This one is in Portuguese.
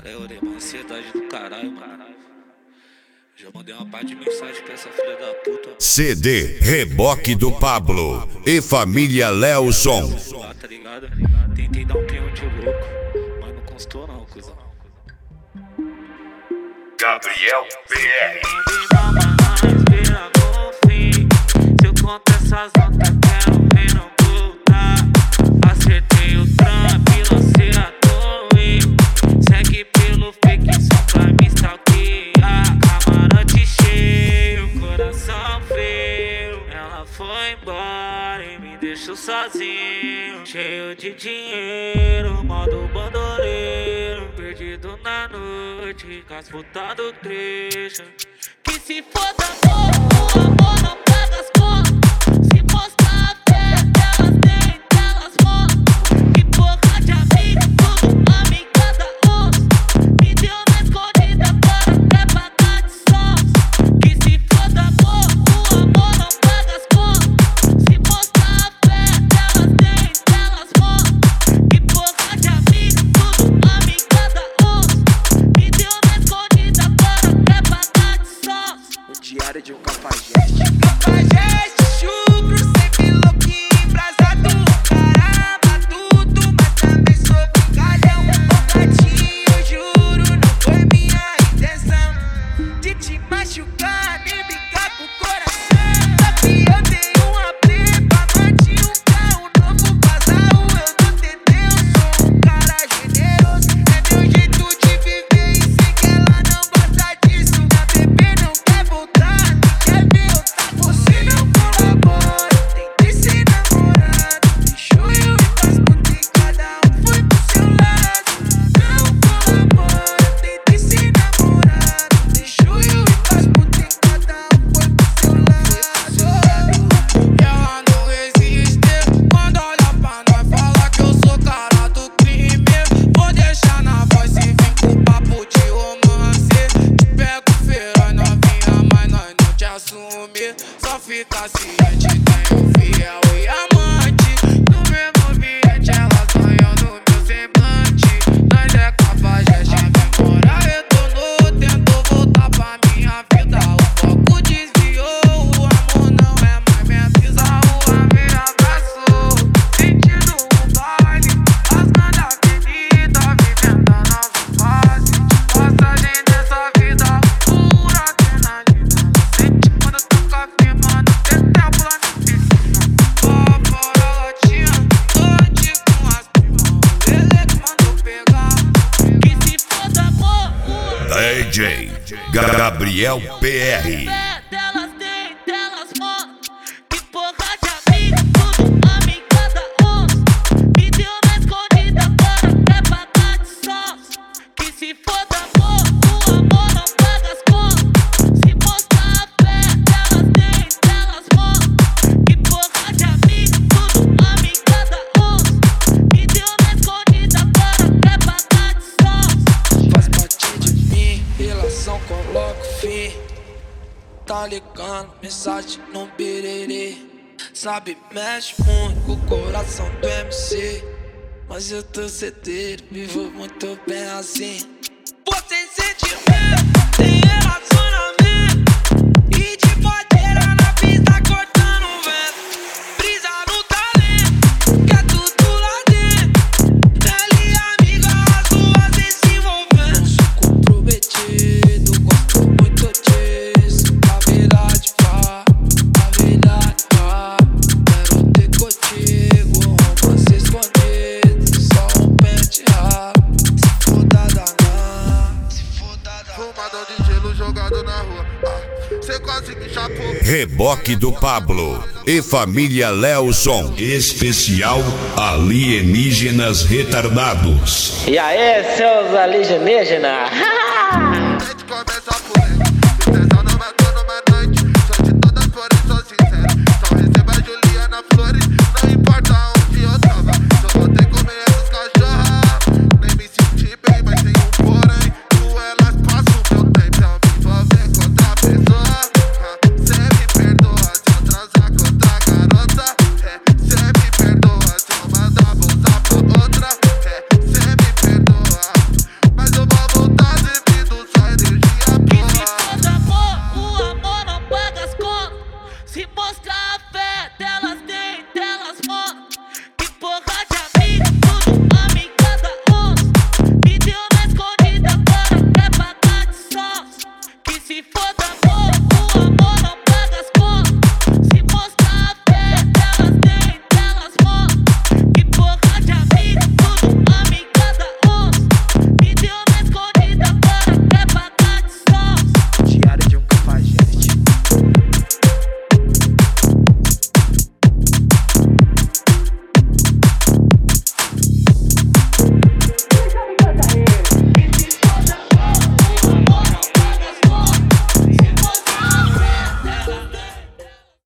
É, orei, uma ansiedade do caralho, mano. Já mandei uma parte de mensagem pra essa filha da puta. CD Reboque do Pablo e família Lelson. Lá, tá ligado? Tentei dar um peão de louco, mas não constou não, cuzão. Gabriel PR. Se eu conto essas notas, quero ver não voltar. Acertei o trampo e lancei a torre. Segue pelo fake só pra me stalkear. Camarote cheio, coração frio. Ela foi embora e me deixou sozinho, cheio de dinheiro, modo bandoleiro. Perdido na noite, com as putas do trecho. Que se foda, amor, o amor não paga as contas. Se mostrar a fé delas, nem delas mostram. Que porra de amiga, tudo amiga da onça. Me deu na escondida, agora quer pagar de sócio. Que se foda, amor, o amor não paga as contas. Se mostrar a fé delas, nem delas mostram. Que porra de amiga, tudo amiga da onça. Me deu na escondida, agora quer pagar de sócio. O diário de um cafajeste. Cafajeste, chucro, sempre louquinho, embrasado. Caramba, tudo, mas também sou brincalhão. Ô gatinho, juro, não foi minha intenção de te machucar, nem brincar com o coração. Só que eu tenho uma prepa, mantinha um carro novo, casal, eu não tentei, eu sou um cara generoso. É meu jeito de viver e sei que ela não gosta disso. A bebê não quer voltar, não quer ver eu tá. Você não colabora, tentei ser namorado. Deixou eu ir pras putas e cada um foi pro seu lado. Não colabora, tentei ser namorado. Deixou eu ir pras putas e cada um foi pro seu lado. Ela não resiste quando olha pra nós, fala que eu sou cara do crime. Vou deixar na voz e vem com papo de romance. Te pego feroz novinha, mas nós não te assume. Só fica ciente, tenho fiel e amante. No mesmo ambiente elas ganham no meu semblante. Nós é cafajeste, a memória retornou. Tentou voltar pra minha vida, o foco desviou. O amor não é mais minha brisa, a rua me abraçou. Sentindo o baile, rasgando a avenida, vivendo a nossa fase. Passagem dessa vida, pura adrenalina. Sente quando toca firmando, tem tempo lá na piscina. Fora latinha, noite com as primas. Ele que mandou pegar. Que se foda, amor, DJ Gabriel PR. delas tem, delas mostram. Que porra de amiga, tudo amiga da onça. Me deu na escondida, agora quer pagar de sócio. Que se foda, amor, o amor não paga as contas. Se mostrar a fé delas tem, delas mostram. Que porra de amiga, tudo amiga da onça. Me deu na escondida, agora quer pagar de sócio. Faz parte de mim, relação coloca o fim. Tá ligando, mensagem no biriri. Sabe, mexe muito com o coração do MC. Mas eu tô certeiro, vivo muito bem assim. Pô, sem sentimento, tem relacionamento. E de bodeira na pista cortando o vento. Brisa no talento, quer tudo lá dentro. Ela e amiga, as duas vem se envolvendo. Não sou comprometido, gosto muito disso. A verdade vá. Quero ter contigo, romance escondido. Só um pente raro, se foda danar. Fumadão de gelo jogado na rua. Cê quase me chapou. Reboque do Pablo e família Lelson. Especial Alienígenas Retardados. E aí, seus alienígenas? A gente começa a fuder. O tesão não matou numa noite. Sou de todas flores, sou sincero. Só recebo a Juliana Flores. Não importa onde eu tava. Só voltei comer essas cachorras. Nem me senti bem, mas tem um porém. Com elas passo o meu tempo. Eu me envolver com outra pessoa. Cê me perdoa se eu transar com outra garota. Cê me perdoa se eu mandar bolsa pra outra. Cê me perdoa, mas eu vou amor.